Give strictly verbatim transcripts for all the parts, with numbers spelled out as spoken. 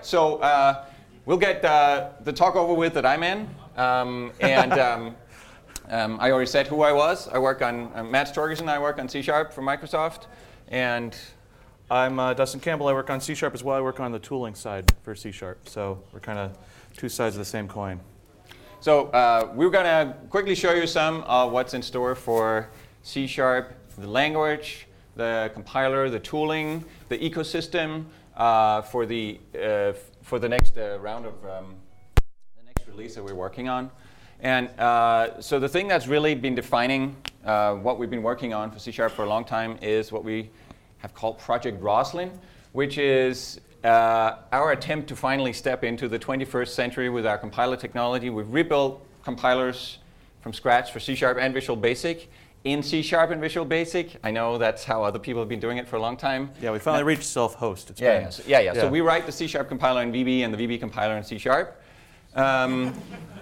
so uh, we'll get uh, the talk over with that I'm in. Um, and um, um, I already said who I was. I work on, uh, Mats Torgersen, I work on C Sharp for Microsoft. And I'm uh, Dustin Campbell. I work on C Sharp as well. I work on the tooling side for C Sharp. So we're kind of two sides of the same coin. So uh, we're going to quickly show you some of what's in store for C Sharp, the language, the compiler, the tooling, the ecosystem uh, for the uh, for the next uh, round of um, the next release that we're working on. And uh, so the thing that's really been defining uh, what we've been working on for C Sharp for a long time is what we have called Project Roslyn, which is uh, our attempt to finally step into the twenty-first century with our compiler technology. We've rebuilt compilers from scratch for C Sharp and Visual Basic. In C Sharp and Visual Basic. I know that's how other people have been doing it for a long time. Yeah, we finally reached self-host. It's yeah, been, yeah, so, yeah, yeah. yeah. So we write the C Sharp compiler in V B and the V B compiler in C Sharp. Um,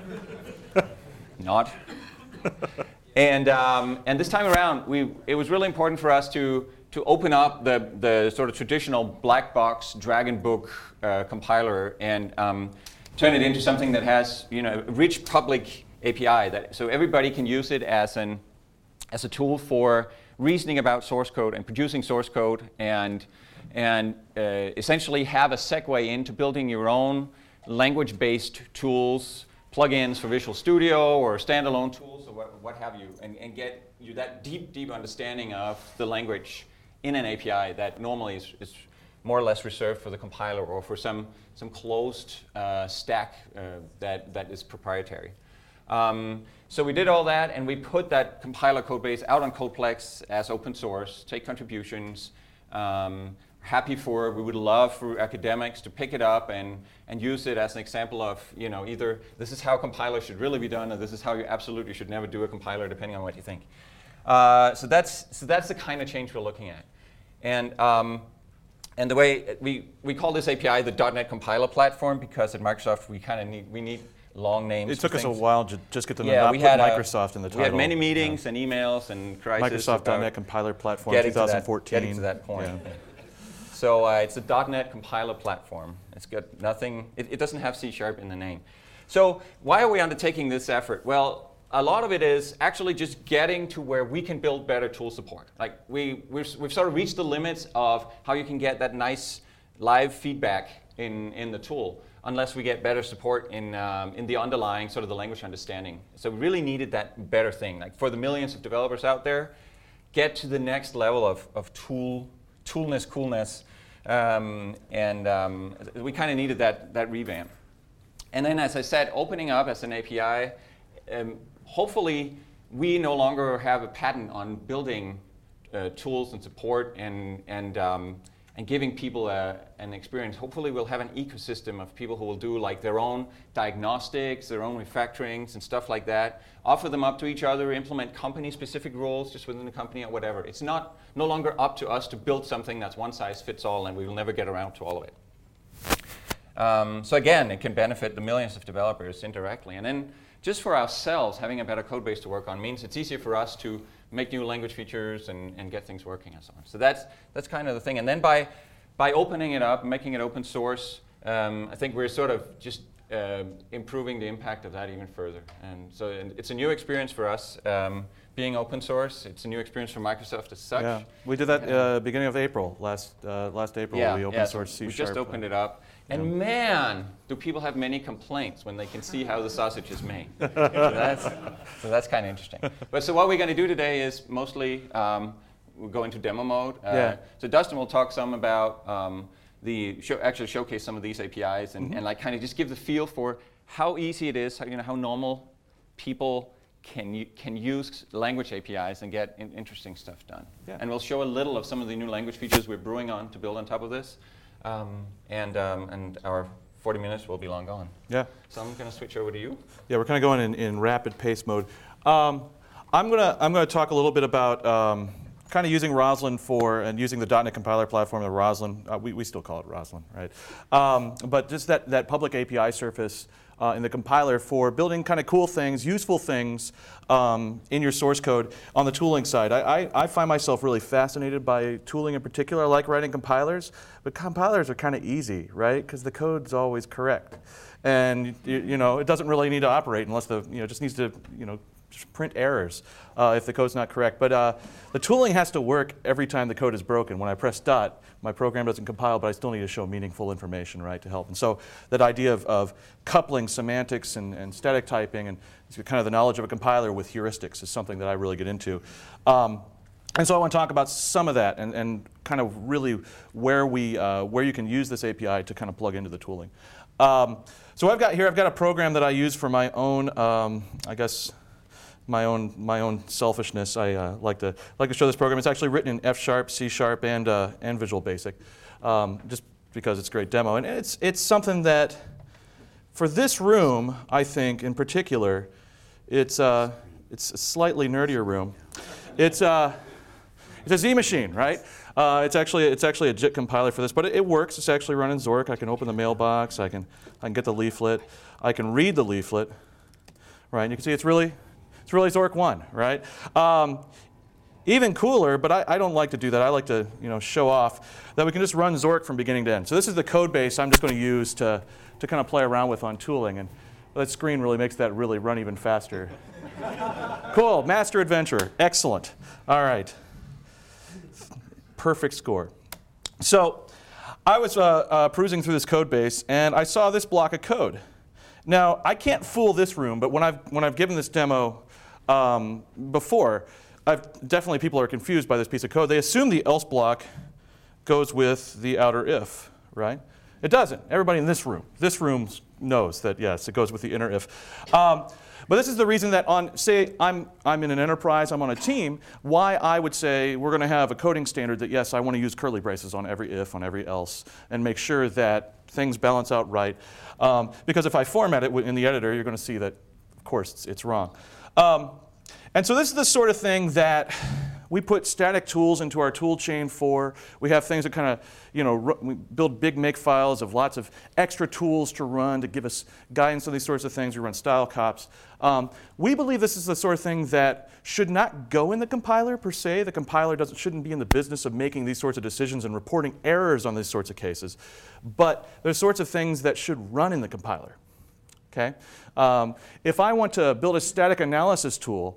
not. And um, and this time around, we it was really important for us to to open up the the sort of traditional black box Dragon Book uh, compiler and um, turn it into something that has you know a rich public A P I that so everybody can use it as an as a tool for reasoning about source code and producing source code and, and uh, essentially have a segue into building your own language-based tools, plugins for Visual Studio or standalone tools or what, what have you, and, and get you that deep, deep understanding of the language in an A P I that normally is, is more or less reserved for the compiler or for some, some closed uh, stack uh, that, that is proprietary. Um, so we did all that, and we put that compiler code base out on Codeplex as open source, take contributions. Um, happy for, we would love for academics to pick it up and, and use it as an example of, you know, either this is how compiler should really be done, or this is how you absolutely should never do a compiler, depending on what you think. Uh, so that's so that's the kind of change we're looking at, and um, and the way we we call this A P I the dot net compiler platform because at Microsoft we kind of need we need. long names. It took us things. a while to just get to yeah, not we put had Microsoft a, in the title. We had many meetings yeah. and emails and crisis. Microsoft dot net compiler platform getting twenty To fourteen. that, getting to that point. Yeah. So uh, it's a dot net compiler platform. It's got nothing. It, it doesn't have C Sharp in the name. So why are we undertaking this effort? Well, a lot of it is actually just getting to where we can build better tool support. Like we we've, we've sort of reached the limits of how you can get that nice live feedback in in the tool, unless we get better support in um, in the underlying sort of the language understanding. So we really needed that better thing. Like for the millions of developers out there, get to the next level of, of tool, toolness, coolness, um, and um, we kind of needed that, that revamp. And then as I said, opening up as an A P I, um, hopefully we no longer have a patent on building uh, tools and support and, and um, and giving people a, an experience. Hopefully we'll have an ecosystem of people who will do like their own diagnostics, their own refactorings and stuff like that, offer them up to each other, implement company-specific rules just within the company or whatever. It's not no longer up to us to build something that's one size fits all and we will never get around to all of it. Um, so again, it can benefit the millions of developers indirectly. And then just for ourselves, having a better code base to work on means it's easier for us to make new language features and, and get things working and so on. So that's that's kind of the thing. And then by by opening it up, making it open source, um, I think we're sort of just uh, improving the impact of that even further. And so and it's a new experience for us um, being open source. It's a new experience for Microsoft as such. Yeah, we did that uh, beginning of April last uh, last April. Yeah, we open yeah, source so C we Sharp. just opened it up. And yeah. Man, do people have many complaints when they can see how the sausage is made. so that's, so that's kind of interesting. But so what we're going to do today is mostly um, we'll go into demo mode. Uh, yeah. So Dustin will talk some about um, the show, actually showcase some of these A P Is and, mm-hmm. and like kind of just give the feel for how easy it is, how, you know, how normal people can can use language A P Is and get in interesting stuff done. Yeah. And we'll show a little of some of the new language features we're brewing on to build on top of this. Um, and um, and our forty minutes will be long gone. Yeah. So I'm going to switch over to you. Yeah, we're kind of going in, in rapid pace mode. Um, I'm gonna I'm gonna talk a little bit about um, kind of using Roslyn for, and using the dot net compiler platform, the Roslyn, uh, we, we still call it Roslyn, right? Um, but just that, that public A P I surface uh, in the compiler for building kind of cool things, useful things um, in your source code on the tooling side. I, I, I find myself really fascinated by tooling in particular. I like writing compilers, but compilers are kind of easy, right? Because the code's always correct. And you, you know, it doesn't really need to operate unless the, you know, it just needs to, you know, just print errors uh, if the code's not correct. But uh, the tooling has to work every time the code is broken. When I press dot, my program doesn't compile, but I still need to show meaningful information, right, to help. And so that idea of, of coupling semantics and, and static typing and kind of the knowledge of a compiler with heuristics is something that I really get into. Um, and so I want to talk about some of that and, and kind of really where we uh, where you can use this A P I to kind of plug into the tooling. Um, so I've got here, I've got a program that I use for my own, um, I guess, my own my own selfishness. I uh, like to like to show this program. It's actually written in F sharp, C sharp, and uh, and Visual Basic, um, just because it's a great demo. And it's it's something that, for this room, I think in particular, it's uh, it's a slightly nerdier room. It's uh, it's a Z machine, right? Uh, it's actually it's actually a JIT compiler for this, but it, it works. It's actually running Zork. I can open the mailbox. I can I can get the leaflet. I can read the leaflet, right? And you can see it's really It's really Zork one, right? Um, even cooler, but I, I don't like to do that. I like to, you know, show off that we can just run Zork from beginning to end. So this is the code base I'm just going to use to, to kind of play around with on tooling. And that screen really makes that really run even faster. Cool, Master Adventurer, excellent. All right, perfect score. So I was uh, uh, perusing through this code base, and I saw this block of code. Now, I can't fool this room, but when I've, when I've given this demo um, before, I've, definitely people are confused by this piece of code. They assume the else block goes with the outer if, right? It doesn't. Everybody in this room, this room knows that, yes, it goes with the inner if. Um, but this is the reason that on, say, I'm, I'm in an enterprise, I'm on a team, why I would say we're going to have a coding standard that, yes, I want to use curly braces on every if, on every else, and make sure that things balance out right. Um, because if I format it in the editor, you're going to see that, of course, it's, it's wrong. Um, and so this is the sort of thing that we put static tools into our tool chain for. We have things that kind of, you know, we build big make files of lots of extra tools to run to give us guidance on these sorts of things. We run style cops. Um, we believe this is the sort of thing that should not go in the compiler per se. The compiler doesn't, shouldn't be in the business of making these sorts of decisions and reporting errors on these sorts of cases. But there's sorts of things that should run in the compiler. Okay? Um, if I want to build a static analysis tool,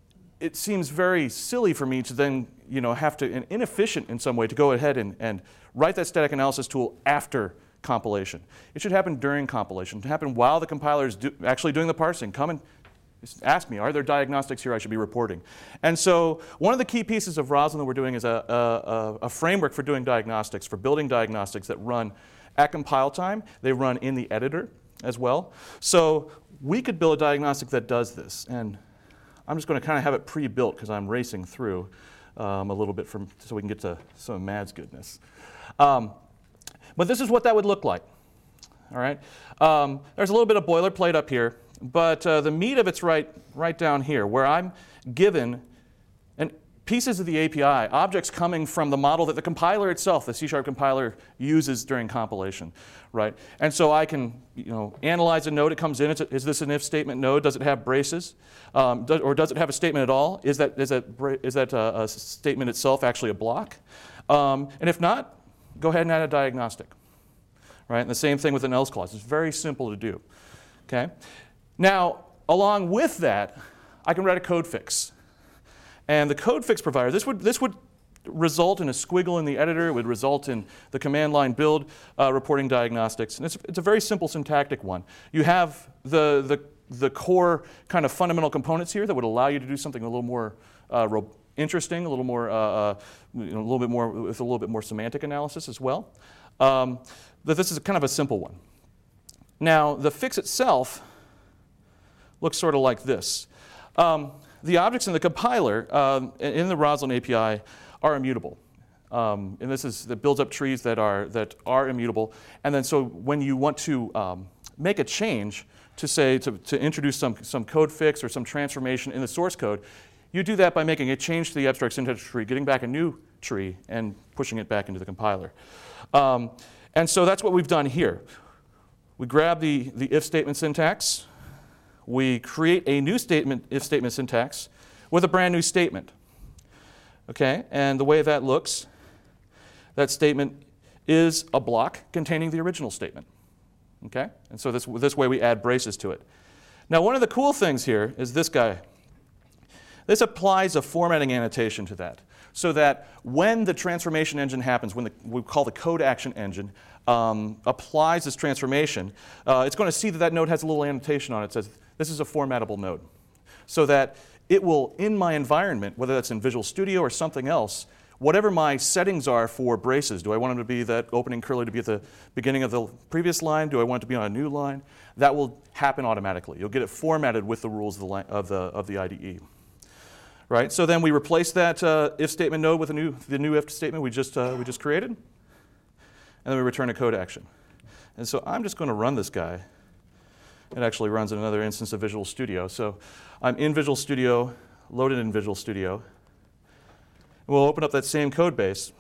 it seems very silly for me to then, you know, have to, and inefficient in some way, to go ahead and, and write that static analysis tool after compilation. It should happen during compilation. It should happen while the compiler is do, actually doing the parsing. Come and ask me, are there diagnostics here I should be reporting? And so one of the key pieces of Roslyn that we're doing is a, a, a framework for doing diagnostics, for building diagnostics that run at compile time. They run in the editor as well. So we could build a diagnostic that does this. And I'm just going to kind of have it pre-built because I'm racing through um, a little bit from, so we can get to some of Mad's goodness. Um, but this is what that would look like. All right. Um, there's a little bit of boilerplate up here, but uh, the meat of it's right, right down here, where I'm given an, pieces of the A P I, objects coming from the model that the compiler itself, the C sharp compiler, uses during compilation, right? And so I can, you know, analyze a node. It comes in. It's a, is this an if statement node? Does it have braces, um, does, or does it have a statement at all? Is that is that is that a, a statement itself actually a block? Um, and if not, go ahead and add a diagnostic, right? And the same thing with an else clause. It's very simple to do. Okay. Now, along with that, I can write a code fix. And the code fix provider, this would, this would result in a squiggle in the editor. It would result in the command line build uh, reporting diagnostics. And it's, it's a very simple syntactic one. You have the, the, the core kind of fundamental components here that would allow you to do something a little more uh, interesting, a little more, uh, uh, you know, a little bit more, with a little bit more semantic analysis as well. Um, but this is kind of a simple one. Now, the fix itself looks sort of like this. Um, The objects in the compiler, um, in the Roslyn A P I, are immutable. Um, and this is, that builds up trees that are, that are immutable. And then so when you want to um, make a change to say, to, to introduce some, some code fix or some transformation in the source code, you do that by making a change to the abstract syntax tree, getting back a new tree, and pushing it back into the compiler. Um, and so that's what we've done here. We grab the, the if statement syntax. We create a new statement, if statement syntax with a brand new statement. Okay, and the way that looks, that statement is a block containing the original statement. Okay, and so this, this way we add braces to it. Now, one of the cool things here is this guy. This applies a formatting annotation to that, so that when the transformation engine happens, when the, we call the code action engine, um, applies this transformation, uh, it's going to see that that node has a little annotation on it that says, this is a formattable node. So that it will, in my environment, whether that's in Visual Studio or something else, whatever my settings are for braces, do I want them to be that opening curly to be at the beginning of the previous line? Do I want it to be on a new line? That will happen automatically. You'll get it formatted with the rules of the, of the, of the I D E. Right? So then we replace that uh, if statement node with a new, the new if statement we just, uh, we just created, and then we return a code action. And so I'm just going to run this guy. It actually runs in another instance of Visual Studio. So I'm in Visual Studio, loaded in Visual Studio. We'll open up that same code base.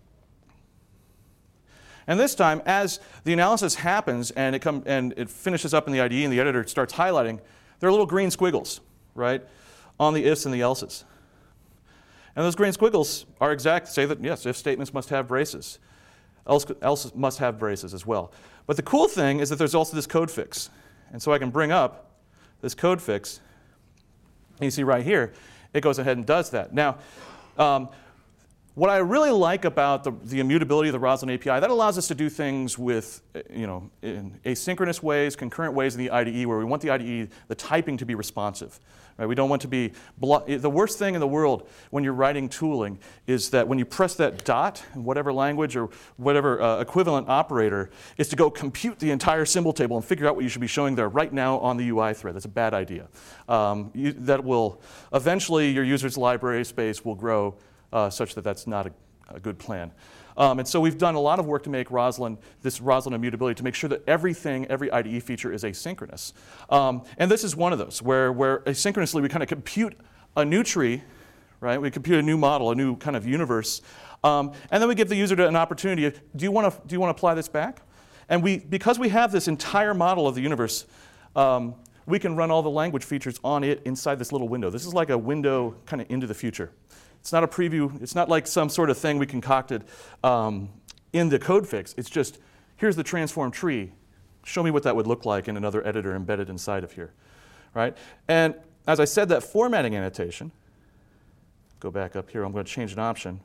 And this time, as the analysis happens and it, come, and it finishes up in the I D E and the editor starts highlighting, there are little green squiggles, right, on the ifs and the elses. And those green squiggles are exact, say that, yes, if statements must have braces. Else, else must have braces as well. But the cool thing is that there's also this code fix. And so I can bring up this code fix. And you see right here, it goes ahead and does that. Now, um, what I really like about the, the immutability of the Roslyn A P I, that allows us to do things with, you know, in asynchronous ways, concurrent ways in the I D E, where we want the I D E, the typing to be responsive. Right? We don't want to be, the worst thing in the world when you're writing tooling is that when you press that dot in whatever language or whatever uh, equivalent operator is to go compute the entire symbol table and figure out what you should be showing there right now on the U I thread. That's a bad idea. Um, you, that will, eventually your user's library space will grow uh, such that that's not a, a good plan. Um, and so we've done a lot of work to make Roslyn, this Roslyn immutability, to make sure that everything, every I D E feature is asynchronous. Um, and this is one of those, where, where asynchronously we kind of compute a new tree, right? We compute a new model, a new kind of universe. Um, and then we give the user an opportunity, do you want to do you want to apply this back? And we, because we have this entire model of the universe, um, we can run all the language features on it inside this little window. This is like a window kind of into the future. It's not a preview. It's not like some sort of thing we concocted um, in the code fix. It's just, here's the transform tree. Show me what that would look like in another editor embedded inside of here, right? And as I said, that formatting annotation, go back up here. I'm going to change an option.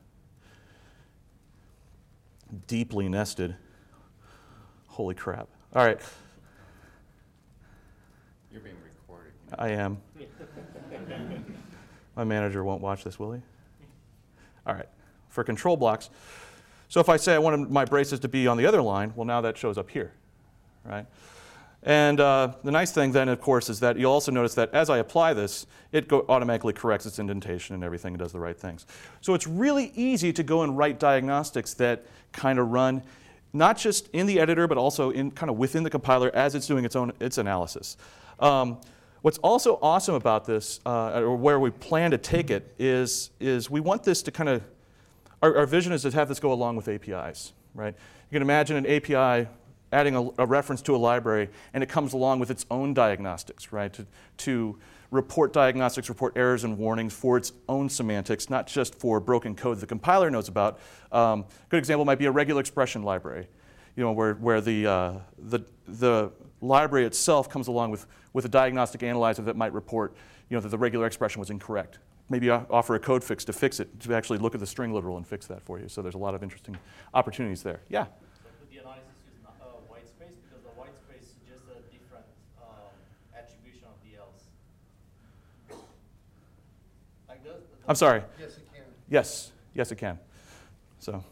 Deeply nested. Holy crap. All right. You're being recorded. I am. My manager won't watch this, will he? All right, for control blocks. So if I say I wanted my braces to be on the other line, well, now that shows up here, right? And uh, the nice thing then, of course, is that you'll also notice that as I apply this, it go automatically corrects its indentation and everything and does the right things. So it's really easy to go and write diagnostics that kind of run not just in the editor, but also in kind of within the compiler as it's doing its own its analysis. Um, What's also awesome about this, uh, or where we plan to take it, is, is we want this to kind of, our, our vision is to have this go along with A P Is, right? You can imagine an A P I adding a, a reference to a library, and it comes along with its own diagnostics, right? To, to report diagnostics, report errors and warnings for its own semantics, not just for broken code the compiler knows about. Um, a good example might be a regular expression library, you know, where, where the, uh, the, the library itself comes along with, with a diagnostic analyzer that might report, you know, that the regular expression was incorrect. Maybe offer a code fix to fix it, to actually look at the string literal and fix that for you. So there's a lot of interesting opportunities there. Yeah? So could the analysis use uh, white space? Because the white space suggests a different um, attribution of the else. Like this? I'm sorry. Yes, it can. Yes. Yes, it can. So,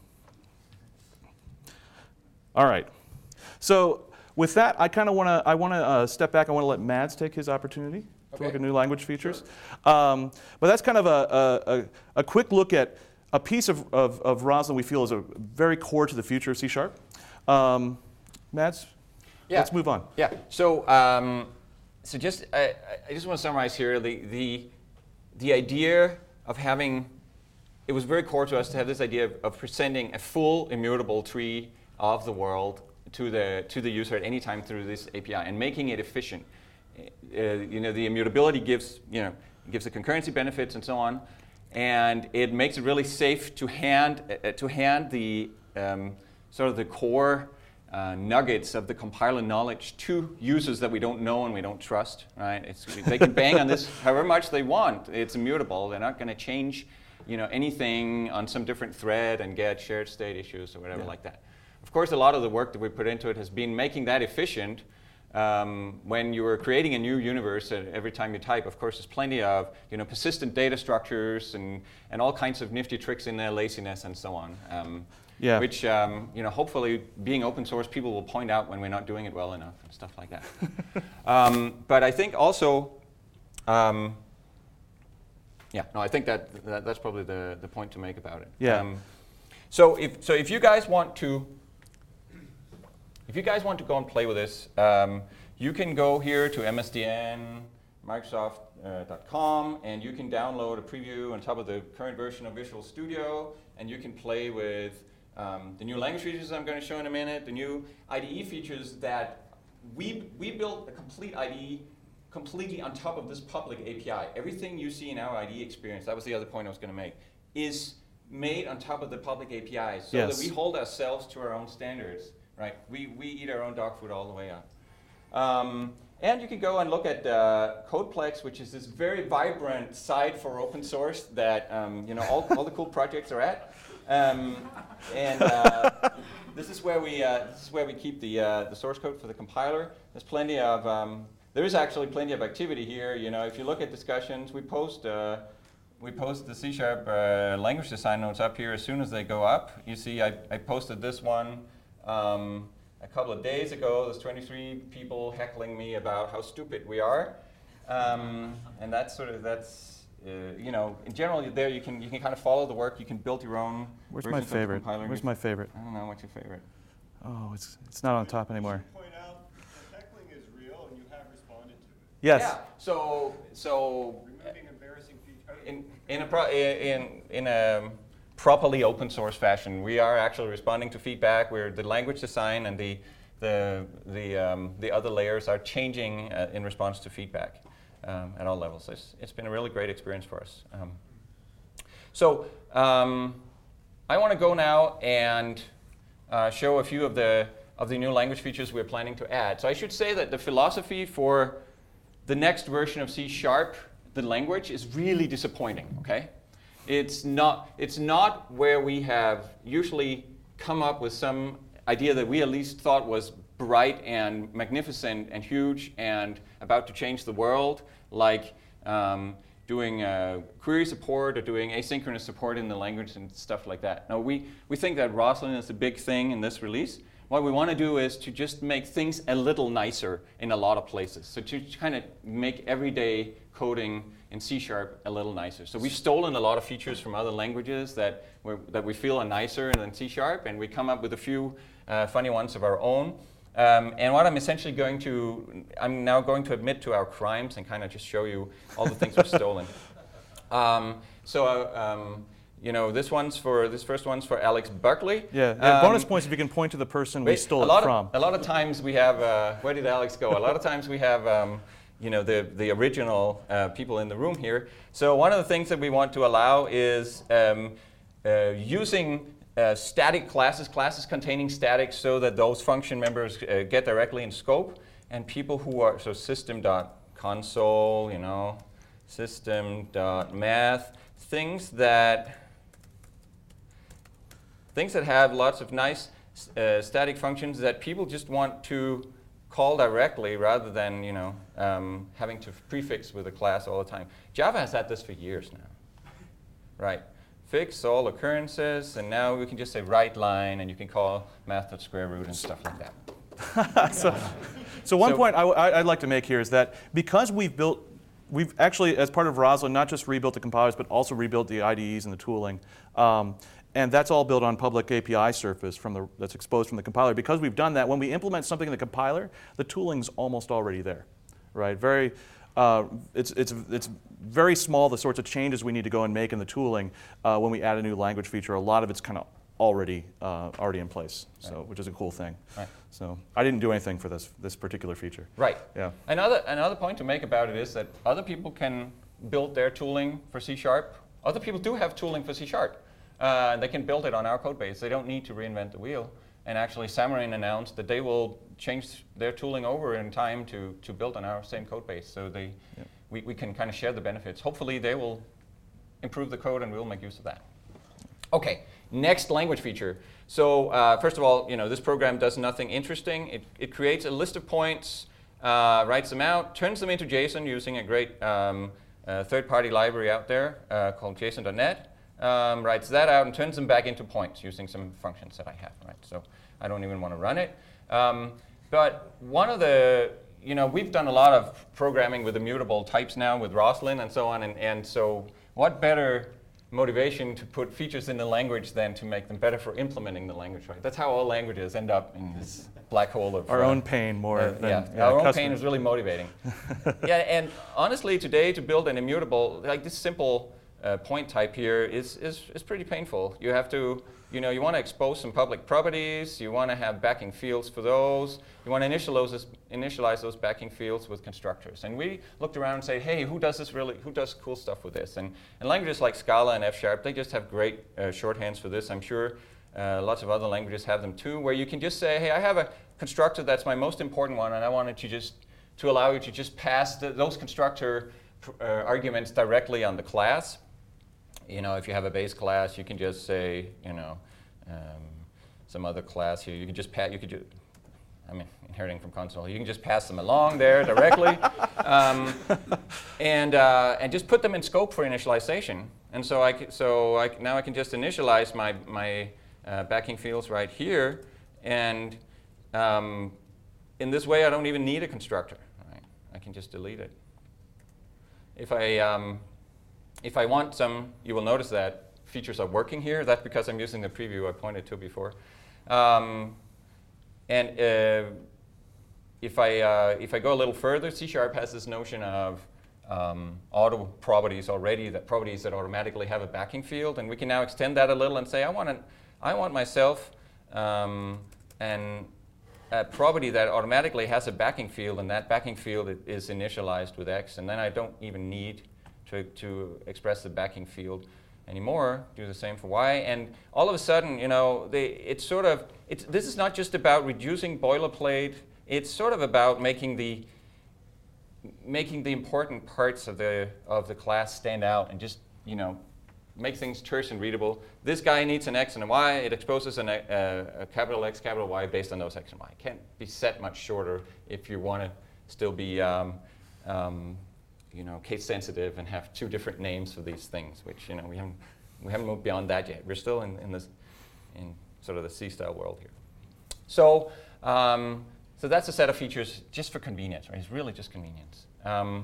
all right. So with that, I kind of want to I want to uh, step back. I want to let Mads take his opportunity to Okay. look at new language features. Um, but that's kind of a, a, a, a quick look at a piece of, of, of Roslyn we feel is a very core to the future of C Sharp. Um, Mads, Yeah. let's move on. Yeah. So, um, so just I, I just want to summarize here the the the idea of having, it was very core to us to have this idea of, of presenting a full immutable tree of the world to the to the user at any time through this A P I and making it efficient. Uh, you know, the immutability gives you know gives the concurrency benefits and so on, and it makes it really safe to hand uh, to hand the um, sort of the core uh, nuggets of the compiler knowledge to users that we don't know and we don't trust. Right? It's, they can bang on this however much they want. It's immutable. They're not going to change you know anything on some different thread and get shared state issues or whatever yeah. like that. Of course, a lot of the work that we put into it has been making that efficient. Um, when you are creating a new universe, uh, every time you type, of course, there's plenty of you know persistent data structures and, and all kinds of nifty tricks in there, laziness and so on. Um, yeah. Which, um, you know, hopefully, being open source, people will point out when we're not doing it well enough and stuff like that. um, but I think also, um, yeah, no, I think that, that that's probably the, the point to make about it. Yeah. Um, so if so, if you guys want to. If you guys want to go and play with this, um, you can go here to M S D N Microsoft dot com uh, and you can download a preview on top of the current version of Visual Studio, and you can play with um, the new language features I'm going to show in a minute, the new I D E features that we, we built a complete I D E completely on top of this public A P I. Everything you see in our I D E experience, that was the other point I was going to make, is made on top of the public A P I so yes. that we hold ourselves to our own standards. Right, we, we eat our own dog food all the way up. Um, and you can go and look at uh, CodePlex, which is this very vibrant site for open source that um, you know all, all the cool projects are at. Um, and uh, this is where we uh, this is where we keep the uh, the source code for the compiler. There's plenty of um, there is actually plenty of activity here. You know, if you look at discussions, we post. Uh, We post the C Sharp uh, language design notes up here as soon as they go up. You see, I, I posted this one um, a couple of days ago. There's twenty-three people heckling me about how stupid we are, um, and that's sort of that's uh, you know. Generally, there you can you can kind of follow the work. You can build your own. Where's my favorite? Where's my favorite? I don't know what's your favorite. Oh, it's it's not on top anymore. Point out that heckling is real, and you have responded to it. Yes. Yeah. So so. Removing embarrassing features. In in a pro, in in a properly open source fashion, we are actually responding to feedback. Where the language design and the the the um, the other layers are changing uh, in response to feedback um, at all levels. It's, it's been a really great experience for us. Um, so um, I want to go now and uh, show a few of the of the new language features we're planning to add. So I should say that the philosophy for the next version of C Sharp, the language, is really disappointing, okay? It's not, it's not where we have usually come up with some idea that we at least thought was bright and magnificent and huge and about to change the world, like um, doing uh, query support or doing asynchronous support in the language and stuff like that. No, we, we think that Roslyn is a big thing in this release. What we want to do is to just make things a little nicer in a lot of places. So to kind of make everyday coding in C Sharp a little nicer. So we've stolen a lot of features from other languages that, we're, that we feel are nicer than C Sharp, and we come up with a few uh, funny ones of our own. Um, and what I'm essentially going to, I'm now going to admit to our crimes and kind of just show you all the things we've stolen. Um, so, uh, um, you know, this one's for this first one's for Alex Buckley. Yeah, yeah Um, bonus points if you can point to the person we Wait, stole a lot it from. Of, a lot of times we have, uh, where did Alex go? A lot of times we have, um, you know, the, the original uh, people in the room here. So one of the things that we want to allow is um, uh, using uh, static classes, classes containing static, so that those function members uh, get directly in scope. And people who are, so system.console, you know, system.math, things that, things that have lots of nice uh, static functions that people just want to call directly rather than, you know, um, having to prefix with a class all the time. Java has had this for years now, right? Fix all occurrences, and now we can just say write line, and you can call math.square root and stuff like that. so, so one So- point I, I, I'd like to make here is that because we've built, we've actually, as part of Roslyn, not just rebuilt the compilers, but also rebuilt the I D Es and the tooling. Um, and that's all built on public A P I surface from the, that's exposed from the compiler. Because we've done that, when we implement something in the compiler, the tooling's almost already there, right? Very, uh, it's, it's, it's very small, the sorts of changes we need to go and make in the tooling uh, when we add a new language feature. A lot of it's kind of already uh, already in place, so Right. which is a cool thing. Right. So I didn't do anything for this this particular feature. Right. Yeah. Another another point to make about it is that other people can build their tooling for C Sharp. Other people do have tooling for C Sharp. Uh, they can build it on our code base. They don't need to reinvent the wheel. And actually, Xamarin announced that they will change their tooling over in time to, to build on our same code base. So they, Yep. we, we can kind of share the benefits. Hopefully, they will improve the code, and we'll make use of that. Okay, next language feature. So uh, first of all, you know, this program does nothing interesting. It, it creates a list of points, uh, writes them out, turns them into JSON using a great um, uh, third-party library out there uh, called JSON dot net. Um, writes that out and turns them back into points using some functions that I have, right? So I don't even want to run it. Um, but one of the, you know, we've done a lot of programming with immutable types now with Roslyn and so on, and, and so what better motivation to put features in the language than to make them better for implementing the language, right? That's how all languages end up in this black hole of Our uh, own pain more uh, than yeah, yeah, our own customer- pain is really motivating. Yeah, and honestly, today to build an immutable, like this simple uh, point type here is, is is pretty painful. You have to, you know, you want to expose some public properties. You want to have backing fields for those. You want to initialize those, initialize those backing fields with constructors. And we looked around and say, hey, who does this really? Who does cool stuff with this? And, and languages like Scala and F Sharp, they just have great uh, shorthands for this. I'm sure uh, lots of other languages have them too, where you can just say, hey, I have a constructor that's my most important one, and I wanted to just to allow you to just pass the, those constructor uh, arguments directly on the class. You know, if you have a base class, you can just say, you know, um, some other class here. You can just pass. You could. Ju- I mean, inheriting from console. You can just pass them along there directly, um, and uh, and just put them in scope for initialization. And so I c- so I c- now I can just initialize my my uh, backing fields right here, and um, in this way I don't even need a constructor. Right? I can just delete it. If I um, If I want some, you will notice that features are working here. That's because I'm using the preview I pointed to before. Um, and uh, if I uh, if I go a little further, C Sharp has this notion of um, auto properties already, that properties that automatically have a backing field, and we can now extend that a little and say I want an, I want myself um, an a property that automatically has a backing field, and that backing field is initialized with X, and then I don't even need To, to express the backing field anymore. Do the same for Y, and all of a sudden, you know, they, it's sort of it's, this is not just about reducing boilerplate. It's sort of about making the making the important parts of the of the class stand out and just, you know, make things terse and readable. This guy needs an X and a Y. It exposes an, a, a capital X, capital Y based on those X and Y. It can't be set much shorter if you want to still be um, um, you know, case sensitive and have two different names for these things, which, you know, we haven't we haven't moved beyond that yet. We're still in, in this in sort of the C-style world here. So um, so that's a set of features just for convenience, right? It's really just convenience. Um,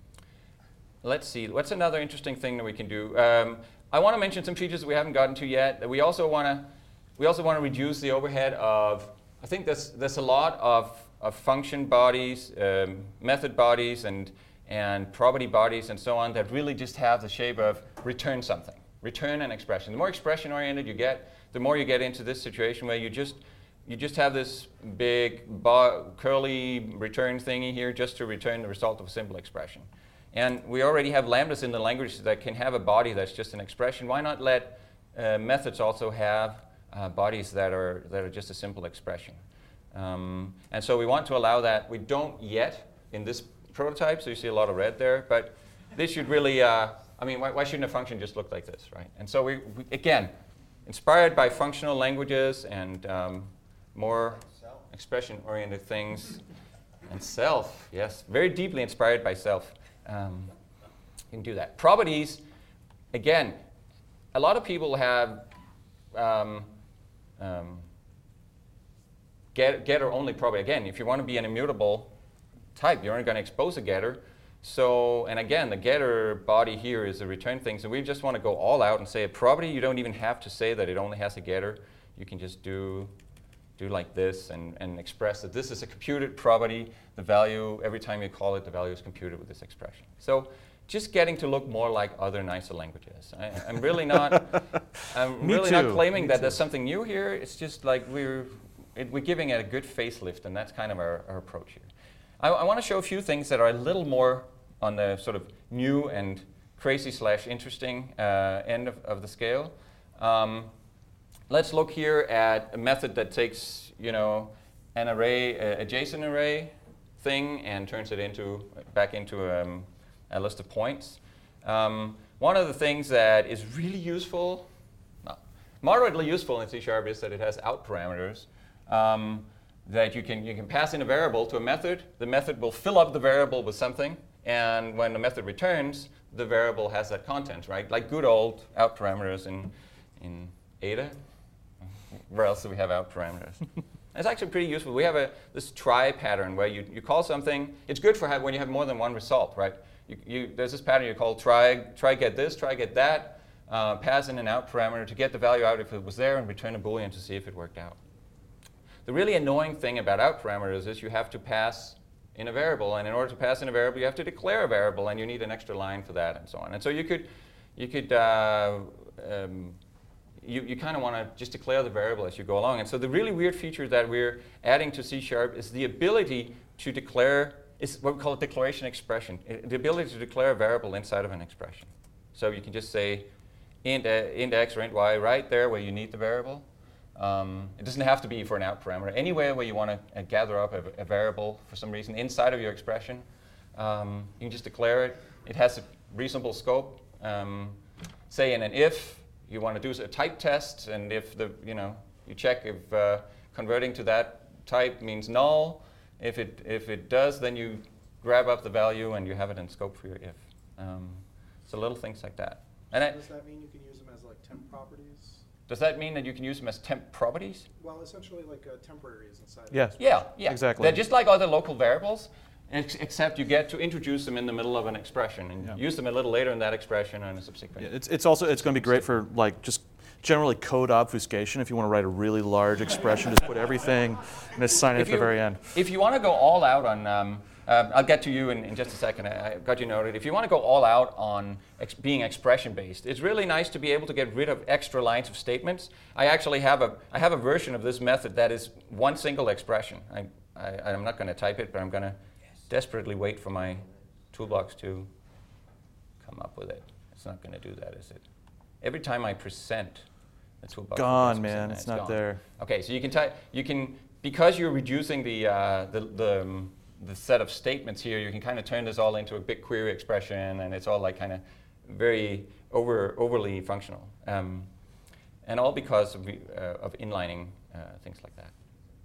let's see. What's another interesting thing that we can do? Um, I want to mention some features that we haven't gotten to yet. That we also want to we also want to reduce the overhead of. I think there's there's a lot of of function bodies, um, method bodies, and and property bodies and so on that really just have the shape of return something, return an expression. The more expression-oriented you get, the more you get into this situation where you just you just have this big bo- curly return thingy here just to return the result of a simple expression. And we already have lambdas in the language that can have a body that's just an expression. Why not let uh, methods also have uh, bodies that are that are just a simple expression? Um, and so we want to allow that. We don't yet in this prototype, so you see a lot of red there, but this should really, uh, I mean, why, why shouldn't a function just look like this, right? And so we, we again, inspired by functional languages and um, more expression-oriented things, and self, yes, very deeply inspired by self. Um, you can do that. Properties, again, a lot of people have um, um, get, getter only property. Again, if you want to be an immutable type, you're only going to expose a getter. So, and again, the getter body here is a return thing. So we just want to go all out and say a property. You don't even have to say that it only has a getter. You can just do do like this and, and express that this is a computed property. The value, every time you call it, the value is computed with this expression. So just getting to look more like other nicer languages. I, I'm really not, I'm Me really too. not claiming Me that too. there's something new here. It's just like we're, it, we're giving it a good facelift, and that's kind of our, our approach here. I, I want to show a few things that are a little more on the sort of new and crazy slash interesting uh, end of, of the scale. Um, let's look here at a method that takes, you know, an array, a, a JSON array thing, and turns it into back into um, a list of points. Um, one of the things that is really useful, not moderately useful in C Sharp, is that it has out parameters um, that you can you can pass in a variable to a method. The method will fill up the variable with something, and when the method returns, the variable has that content, right? Like good old out parameters in in Ada. Where else do we have out parameters? It's actually pretty useful. We have a this try pattern where you, you call something. It's good for have, when you have more than one result, right? You, you, there's this pattern you call try try get this, try get that, uh, pass in an out parameter to get the value out if it was there, and return a boolean to see if it worked out. The really annoying thing about out parameters is you have to pass in a variable, and in order to pass in a variable, you have to declare a variable, and you need an extra line for that, and so on. And so you could you could uh, um, You, you kind of want to just declare the variable as you go along. And so the really weird feature that we're adding to C Sharp is the ability to declare, is what we call a declaration expression, I, the ability to declare a variable inside of an expression. So you can just say int, uh, int x or int y right there where you need the variable. Um, it doesn't have to be for an out parameter. Anywhere where you want to uh, gather up a, a variable for some reason inside of your expression, um, you can just declare it. It has a reasonable scope. Um, say in an if, you want to do a type test, and if the you know you check if uh, converting to that type means null. If it if it does, then you grab up the value and you have it in scope for your if. Um, so little things like that. And I, Does that mean you can use them as like temp properties? does that mean that you can use them as temp properties? Well, essentially like uh, temporaries inside. of Yes. it. Yeah, yeah. Exactly. They're just like other local variables, ex except you get to introduce them in the middle of an expression and Yeah. use them a little later in that expression or in a subsequent. Yeah, it's, it's also it's going to be great for like just generally code obfuscation. If you want to write a really large expression, just put everything and assign it at the very end. If you want to go all out on, um, uh, I'll get to you in, in just a second. I, I got you noted. If you want to go all out on ex being expression-based, it's really nice to be able to get rid of extra lines of statements. I actually have a I have a version of this method that is one single expression. I, I I'm not going to type it, but I'm going to desperately wait for my toolbox to come up with it. It's not going to do that, is it? Every time I present the toolbox, Gone, it man. present, It's not gone. there. Okay, so you can type. You can because you're reducing the uh, the the, um, the set of statements here. You can kind of turn this all into a big query expression, and it's all like kind of very over overly functional, um, and all because of, uh, of inlining uh, things like that.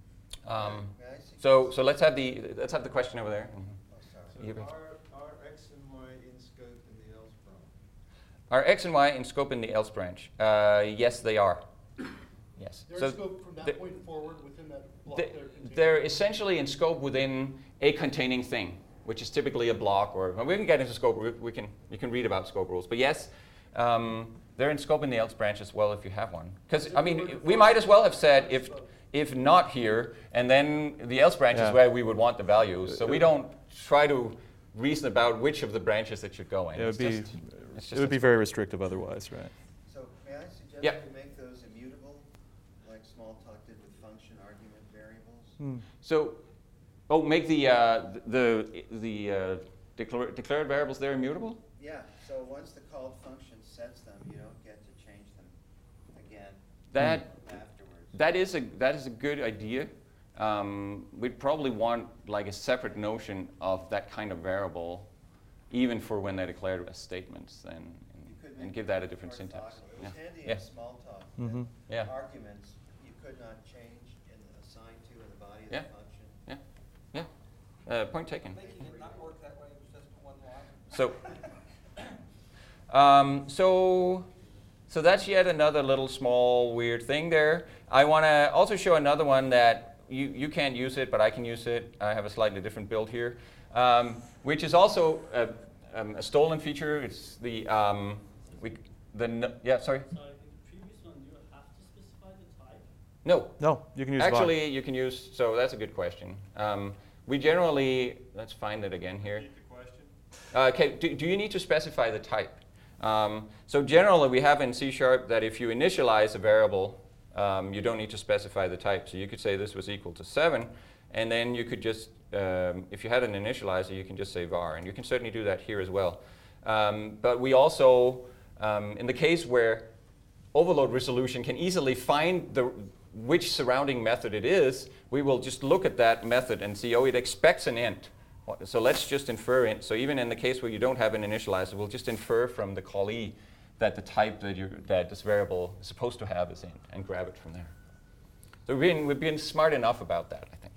Um, so so let's have the let's have the question over there. So You- are, are X and Y in scope in the else branch? Are X and Y in scope in the else branch? Uh, yes, they are. Yes. They're So in scope from the- that point forward within that block They- they're contained. They're essentially in scope within a containing thing, which is typically a block, or well, we can get into scope. We, we can you can read about scope rules, but yes, um, they're in scope in the else branch as well if you have one. Because I mean, we might as well have said if if not here, and then the else branch Yeah. is where we would want the values. So we don't try to reason about which of the branches it should go in. It would It's be just- it's it just would a- be very restrictive otherwise, right? So may I suggest Yep. you make those immutable, like Smalltalk did with function argument variables? Hmm. So, oh, make the uh, the the uh, declar declared variables there immutable. Yeah, so once the called function sets them, you don't get to change them again That afterwards. that is a that is a good idea. Um, we'd probably want like a separate notion of that kind of variable, even for when they're declared as statements, then You and, could and make give it that a different orthogonal. syntax. It Yeah. was handy Yeah. in Smalltalk. that Mhm. Yeah. Arguments you could not change in the assigned to in the body of Yeah. the function. Yeah. Uh, point taken. They did not work that way, it was just one line. So, um, so, so that's yet another little small weird thing there. I want to also show another one that you, you can't use it, but I can use it. I have a slightly different build here, um, which is also a, um, a stolen feature. It's the, um, we, the, n- yeah, sorry? So in the previous one, you have to specify the type. No. No, you can use var. Actually, you can use, so that's a good question. Um, we generally, let's find it again here. Repeat the question. Uh, okay, do, do you need to specify the type? Um, so generally, we have in C Sharp that if you initialize a variable, um, you don't need to specify the type. So you could say this was equal to seven, and then you could just, um, if you had an initializer, you can just say var, and you can certainly do that here as well. Um, but we also, um, in the case where overload resolution can easily find the which surrounding method it is, we will just look at that method and see, oh, it expects an int. So let's just infer int. So even in the case where you don't have an initializer, we'll just infer from the callee that the type that, you, that this variable is supposed to have is int and grab it from there. So we've been, we've been smart enough about that, I think.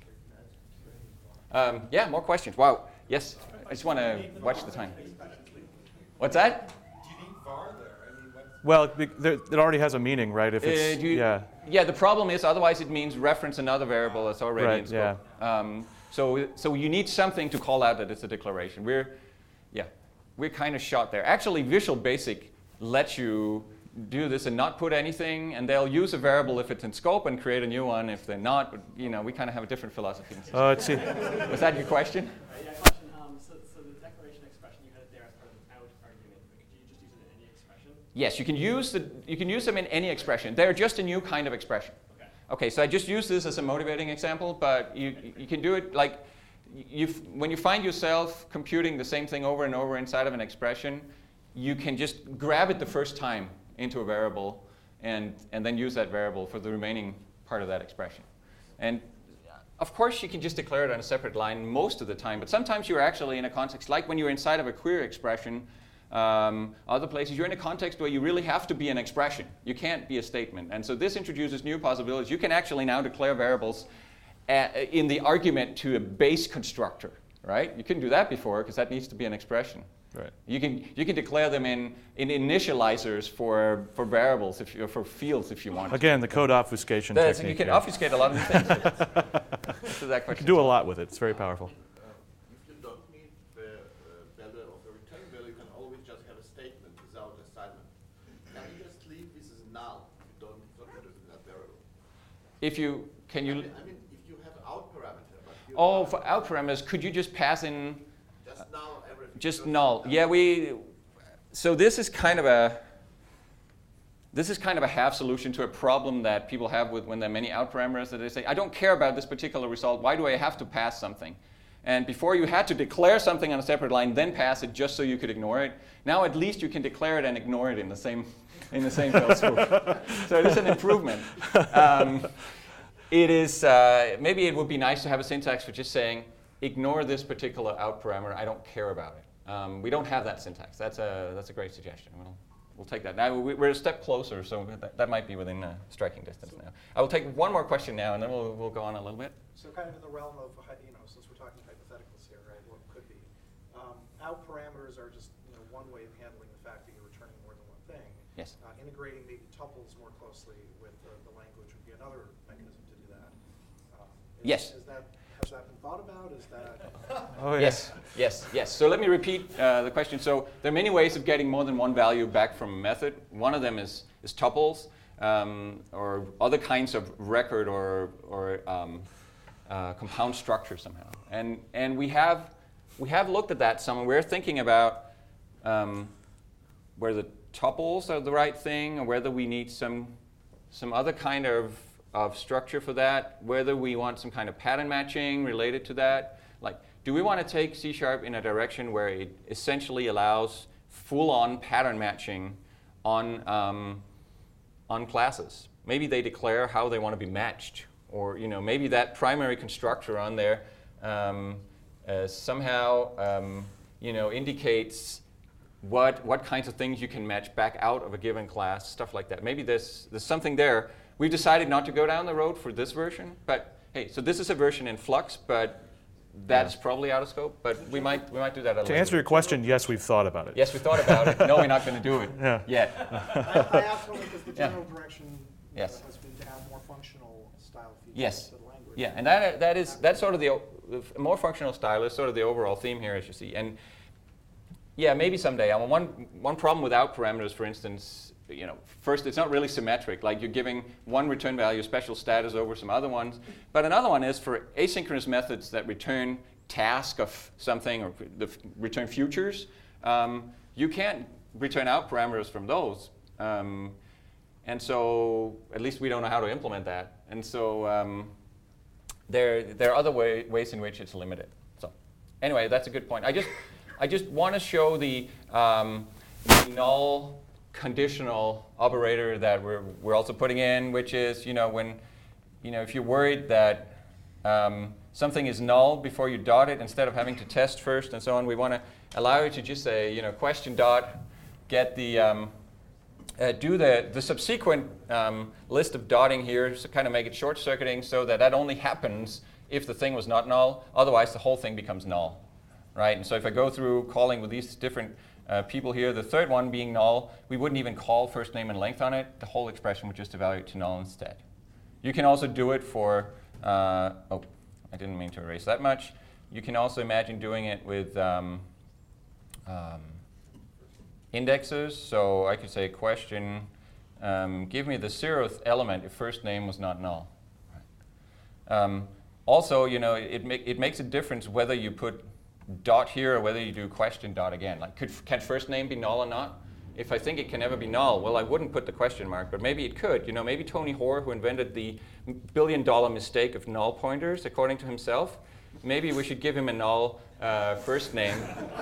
Um, yeah, more questions. Wow. Yes, I just want to watch the time. What's that? Do you need var there? I mean, what's Well, it, there- it already has a meaning, right? If it's, Uh, do you- yeah. Yeah, the problem is otherwise it means reference another variable that's already Right, in scope. Um, so, so you need something to call out that it's a declaration. We're, yeah, we're kind of shot there. Actually, Visual Basic lets you do this and not put anything, and they'll use a variable if it's in scope and create a new one if they're not. But, you know, we kind of have a different philosophy. Uh, let's see. Was that your question? Uh, yeah, question. Um, so, so the declaration expression, you had it there as part of an out argument. But could you just use it in any expression? Yes, you can use the you can use them in any expression. They're just a new kind of expression. Okay. Okay, so I just use this as a motivating example, but you you can do it like you when you find yourself computing the same thing over and over inside of an expression, you can just grab it the first time into a variable and and then use that variable for the remaining part of that expression. And of course, you can just declare it on a separate line most of the time, but sometimes you're actually in a context like when you're inside of a query expression. Um, other places, you're in a context where you really have to be an expression. You can't be a statement. And so this introduces new possibilities. You can actually now declare variables at, in the argument to a base constructor, right? You couldn't do that before because that needs to be an expression. Right. You can you can declare them in, in initializers for, for variables if you, or for fields if you want. Again, the code obfuscation That's, technique. you can yeah. obfusate a lot of these things. So that You question. can do a lot with it. It's very powerful. If you don't need the uh, value of the return value, you can always just have a statement without assignment. Can you just leave this as null if you don't put it in that variable? If you can I you mean, I mean, if you have out parameter, but you oh for out parameters, could you just pass in just null everything. just null? Yeah, we. So this is kind of a. This is kind of a half solution to a problem that people have with when there are many out parameters that they say, I don't care about this particular result. Why do I have to pass something? And before you had to declare something on a separate line, then pass it just so you could ignore it. Now at least you can declare it and ignore it in the same in the same field swoop. So it is an improvement. Um, it is uh, maybe it would be nice to have a syntax for just saying, ignore this particular out parameter. I don't care about it. Um, we don't have that syntax. That's a that's a great suggestion. We'll, we'll take that. Now we- we're a step closer, so that, that might be within uh, striking distance now. I will take one more question now, and then we'll we'll go on a little bit. So kind of in the realm of, hy- you know, since we're talking hypotheticals here, right, what could be. Um, out parameters are just, you know, one way of handling the fact that you're returning more than one thing. Yes. Uh, integrating maybe tuples more closely with the, the language would be another mechanism to do that. Um, is, Yes. Is that, has that been thought about? Is that? Oh, yeah. Yes, yes, yes. So let me repeat uh, the question. So there are many ways of getting more than one value back from a method. One of them is, is tuples um, or other kinds of record or, or um, uh, compound structure somehow. And, and we, have, we have looked at that some, and we're thinking about um, whether tuples are the right thing or whether we need some, some other kind of, of structure for that, whether we want some kind of pattern matching related to that. Like, do we want to take C Sharp in a direction where it essentially allows full-on pattern matching on, um, on classes? Maybe they declare how they want to be matched, or you know, maybe that primary constructor on there um, uh, somehow um, you know, indicates what, what kinds of things you can match back out of a given class, stuff like that. Maybe there's, there's something there. We've decided not to go down the road for this version, but hey, so this is a version in flux, but that's probably out of scope, but we might we might do that at a To later answer your date. question, yes, we've thought about it. Yes, we thought about it. No, we're not going to do it Yeah. yet. I, I asked only because the Yeah. general direction uh, Yes. has been to have more functional style features Yes. to the language. Yeah, and that that is that's sort of the o- the more functional style is sort of the overall theme here, as you see. And yeah, maybe someday. I mean, one one problem with out parameters, for instance, you know, first, it's not really symmetric. Like you're giving one return value special status over some other ones. But another one is for asynchronous methods that return task of something or the f- return futures. Um, you can't return out parameters from those. Um, and so at least we don't know how to implement that. And so um, there, there are other way, ways in which it's limited. So anyway, that's a good point. I just, I just want to show the, um, the null conditional operator that we're, we're also putting in, which is, you know, when, you know, if you're worried that um, something is null before you dot it, instead of having to test first and so on, we want to allow you to just say, you know, question dot, get the, um, uh, do the, the subsequent um, list of dotting here, so kind of make it short-circuiting so that that only happens if the thing was not null. Otherwise, the whole thing becomes null, right? And so if I go through calling with these different uh, people here, the third one being null, we wouldn't even call first name and length on it. The whole expression would just evaluate to null instead. You can also do it for, uh, oh, I didn't mean to erase that much. You can also imagine doing it with um, um, indexes. So I could say question, um, give me the zeroth element if first name was not null. Right. Um, also, you know, it, make, it makes a difference whether you put dot here or whether you do question dot again. Like, could, can first name be null or not? If I think it can never be null, well, I wouldn't put the question mark, but maybe it could. You know, maybe Tony Hoare, who invented the billion dollar mistake of null pointers, according to himself, maybe we should give him a null uh, first name.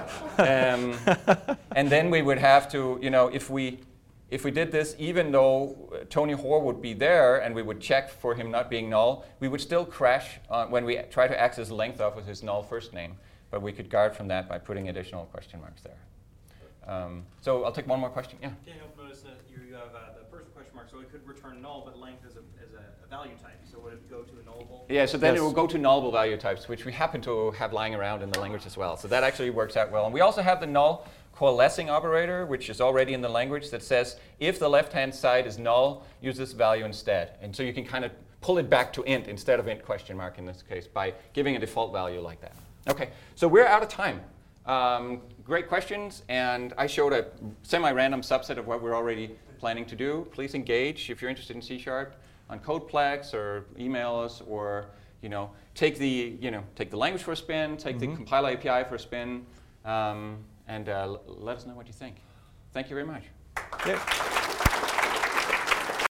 Um, and then we would have to, you know, if we, if we did this, even though Tony Hoare would be there and we would check for him not being null, we would still crash on when we try to access length of with his null first name. But we could guard from that by putting additional question marks there. Um, so I'll take one more question. Yeah. Can't help notice that you you have uh, the first question mark, so it could return null, but length is a, is a, a value type. So would it go to a nullable? Yeah, so then Yes. it will go to nullable value types, which we happen to have lying around in the language as well. So that actually works out well. And we also have the null coalescing operator, which is already in the language, that says if the left-hand side is null, use this value instead. And so you can kind of pull it back to int instead of int question mark in this case by giving a default value like that. Okay, so we're out of time. Um, great questions, and I showed a semi-random subset of what we're already planning to do. Please engage if you're interested in C Sharp on CodePlex, or email us, or you know, take the you know take the language for a spin, take mm-hmm. the compiler A P I for a spin, um, and uh, l- let us know what you think. Thank you very much. Yeah.